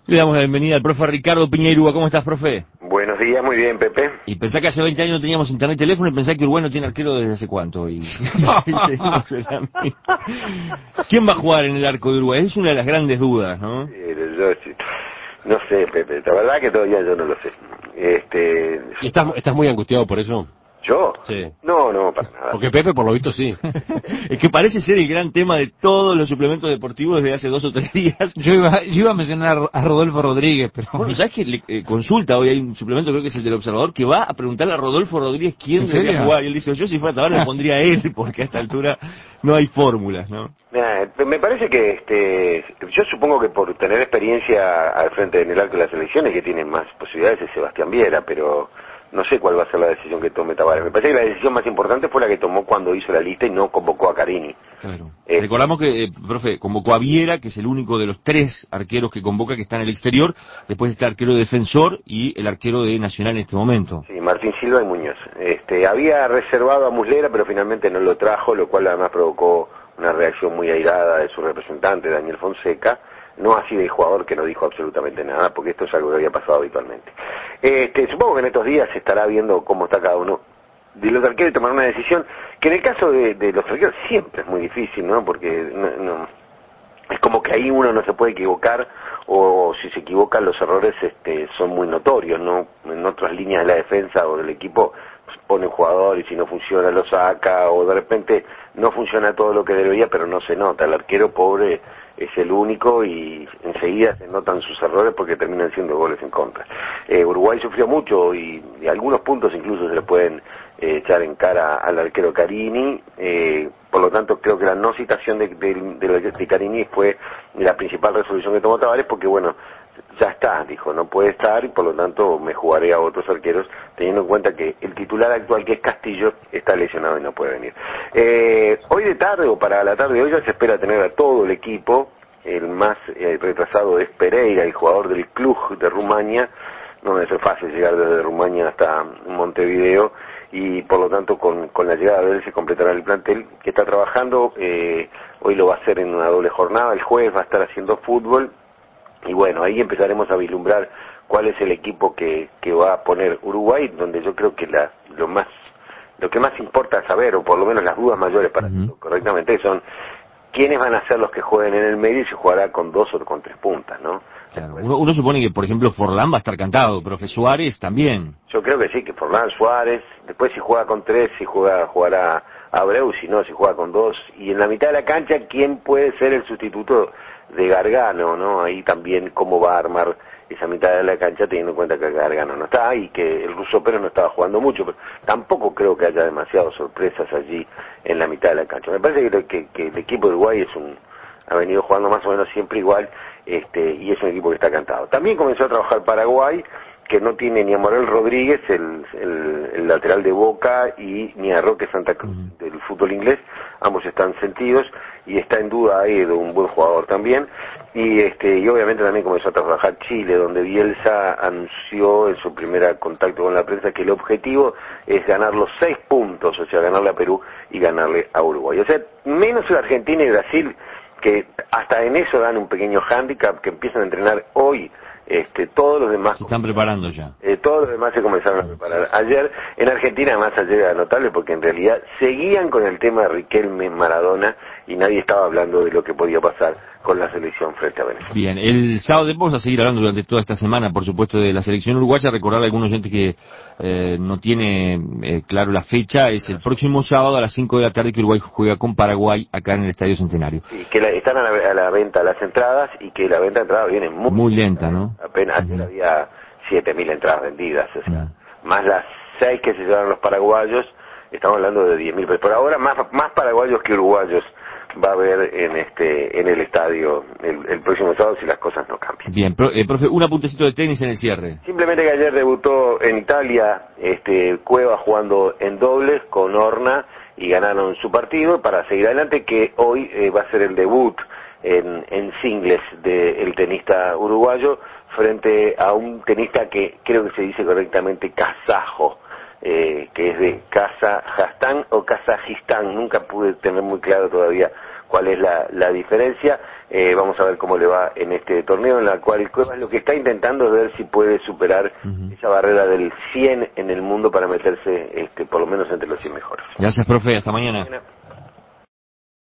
Le damos la bienvenida al profe Ricardo Piñeirúa. ¿Cómo estás, profe? Buenos días, muy bien, Pepe. Y pensá que hace 20 años no teníamos internet y teléfono y pensá que Uruguay no tiene arquero desde hace cuánto. Y seguimos en la misma. ¿Quién va a jugar en el arco de Uruguay? Es una de las grandes dudas, ¿no? No sé, Pepe, la verdad que todavía yo no lo sé. ¿Y estás muy angustiado por eso? ¿Yo? Sí. No, para nada. Porque Pepe, por lo visto, sí. Es que parece ser el gran tema de todos los suplementos deportivos desde hace 2 o 3 días. Yo iba a mencionar a Rodolfo Rodríguez, pero... Bueno, ¿sabes que consulta hoy? Hay un suplemento, creo que es el del Observador, que va a preguntarle a Rodolfo Rodríguez quién debería jugar. Y él dice, yo si fuera Tabaré le pondría a él, porque a esta altura no hay fórmulas, ¿no? Me parece que yo supongo que por tener experiencia al frente en el arco de las elecciones que tiene más posibilidades es Sebastián Viera, pero no sé cuál va a ser la decisión que tome Tabaré. Me parece que la decisión más importante fue la que tomó cuando hizo la lista y no convocó a Carini. Claro. Recordamos que, profe, convocó a Viera, que es el único de los 3 arqueros que convoca que está en el exterior. Después está el arquero defensor y el arquero de Nacional en este momento. Sí, Martín Silva y Muñoz. Había reservado a Muslera, pero finalmente no lo trajo, lo cual además provocó una reacción muy airada de su representante, Daniel Fonseca. No así del jugador, que no dijo absolutamente nada, porque esto es algo que había pasado habitualmente. Supongo que en estos días se estará viendo cómo está cada uno de los arqueros y tomar una decisión, que en el caso de los arqueros siempre es muy difícil, ¿no? Porque no, es como que ahí uno no se puede equivocar, o si se equivocan los errores son muy notorios, ¿no? En otras líneas de la defensa o del equipo pues, pone un jugador y si no funciona lo saca, o de repente no funciona todo lo que debería, pero no se nota. El arquero pobre es el único y enseguida se notan sus errores porque terminan siendo goles en contra. Uruguay sufrió mucho y algunos puntos incluso se le pueden echar en cara al arquero Carini, por lo tanto creo que la no citación de Carini fue la principal resolución que tomó Tabaré, porque bueno, ya está, dijo, no puede estar y por lo tanto me jugaré a otros arqueros, teniendo en cuenta que el titular actual, que es Castillo, está lesionado y no puede venir. Hoy de tarde o para la tarde de hoy ya se espera tener a todo el equipo. El más retrasado es Pereira, el jugador del club de Rumania. No debe ser fácil llegar desde Rumania hasta Montevideo y por lo tanto con la llegada de él se completará el plantel que está trabajando. Hoy lo va a hacer en una doble jornada, el jueves va a estar haciendo fútbol y bueno, ahí empezaremos a vislumbrar cuál es el equipo que va a poner Uruguay, donde yo creo que lo que más importa saber, o por lo menos las dudas mayores para hacerlo correctamente, son quiénes van a ser los que jueguen en el medio y se jugará con 2 o con 3 puntas, ¿no? Claro. Uno supone que, por ejemplo, Forlán va a estar cantado, pero que Suárez también. Yo creo que sí, que Forlán, Suárez, después si juega con 3, jugará Abreu, si no, si juega con 2, y en la mitad de la cancha, ¿quién puede ser el sustituto de Gargano, no? Ahí también cómo va a armar esa mitad de la cancha, teniendo en cuenta que Gargano no está y que el Ruso Pérez no estaba jugando mucho, pero tampoco creo que haya demasiadas sorpresas allí en la mitad de la cancha. Me parece que el equipo de Uruguay ha venido jugando más o menos siempre igual, y es un equipo que está cantado. También comenzó a trabajar Paraguay, que no tiene ni a Morel Rodríguez, el lateral de Boca, y ni a Roque Santa Cruz del fútbol inglés. Ambos están sentidos y está en duda ahí de un buen jugador también. Y obviamente también comenzó a trabajar Chile, donde Bielsa anunció en su primer contacto con la prensa que el objetivo es ganar los 6 puntos, o sea, ganarle a Perú y ganarle a Uruguay. O sea, menos Argentina y Brasil, que hasta en eso dan un pequeño hándicap, que empiezan a entrenar hoy. Todos los demás se están preparando ya. Todos los demás se comenzaron a preparar. Ayer, en Argentina, además ayer era notable porque en realidad seguían con el tema de Riquelme, Maradona, y nadie estaba hablando de lo que podía pasar con la selección frente a Venezuela. Bien, el sábado vamos a seguir hablando durante toda esta semana, por supuesto, de la selección uruguaya. Recordar a algunos oyentes que no tiene claro la fecha, es el próximo sábado a las 5 de la tarde que Uruguay juega con Paraguay acá en el Estadio Centenario. Sí, que están a la venta las entradas y que la venta de entradas viene muy lenta, ¿no? Apenas ayer había 7.000 entradas vendidas, o sea, más las 6 que se llevaron los paraguayos, estamos hablando de 10.000, pero por ahora más paraguayos que uruguayos va a haber en el estadio el próximo sábado si las cosas no cambian. Bien, profe, un apuntecito de tenis en el cierre. Simplemente que ayer debutó en Italia Cueva jugando en dobles con Horna y ganaron su partido para seguir adelante, que hoy va a ser el debut en singles del tenista uruguayo frente a un tenista que creo que se dice correctamente kazajo, que es de Kazajstán o Kazajistán, nunca pude tener muy claro todavía cuál es la diferencia. Vamos a ver cómo le va en este torneo, en la cual Cuevas lo que está intentando es ver si puede superar esa barrera del 100 en el mundo para meterse por lo menos entre los 100 mejores. Gracias, profe. Hasta mañana.